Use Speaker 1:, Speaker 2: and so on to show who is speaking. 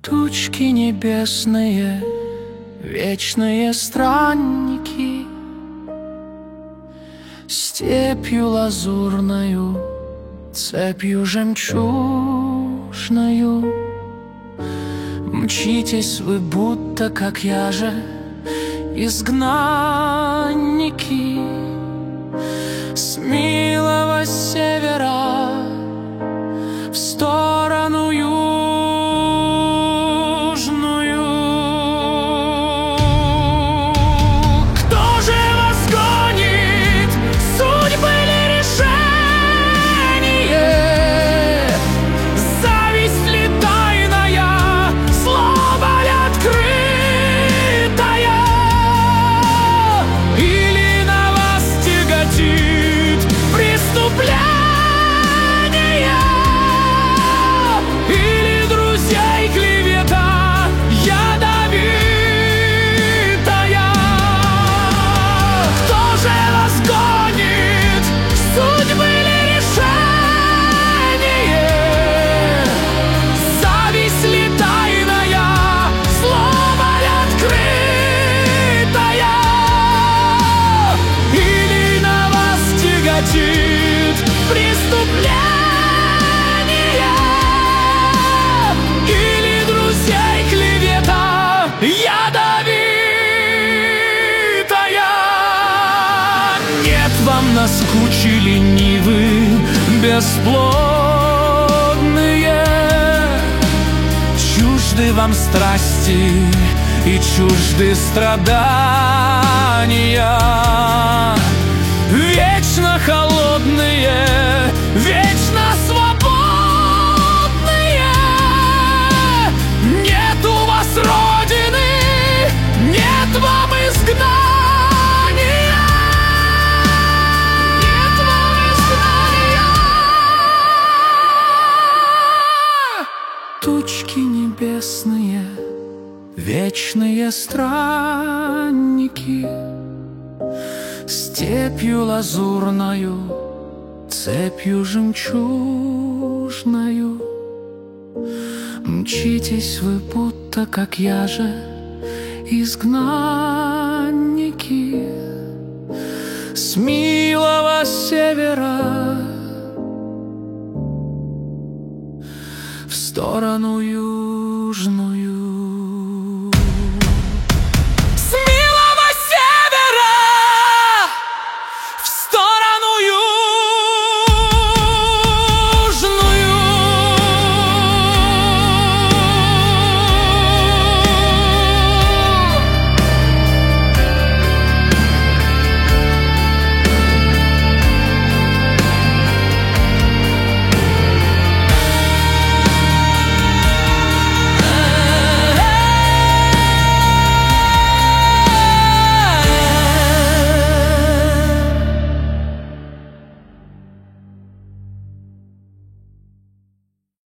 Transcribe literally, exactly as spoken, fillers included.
Speaker 1: Тучки небесные, вечные странники, степью лазурною, цепью жемчужною. Мчитесь вы, будто, как я же, изгнанники, с милого севера в сторону южную. Кто же вас гонит, судьбы ли решение? Зависть ли тайная, злоба ли открытая? Или на вас тяготит преступление? Преступление или друзья и клевета ядовитая? Нет, вам наскучили нивы бесплодные, чужды вам страсти и чужды страдания. Вечно холодные, вечно свободные. Нет у вас родины, нет вам изгнания. Нет вам изгнания. Тучки небесные, вечные странники, степью лазурною, цепью жемчужною. Мчитесь вы, будто, как я же, изгнанники, с милого севера в сторону южную.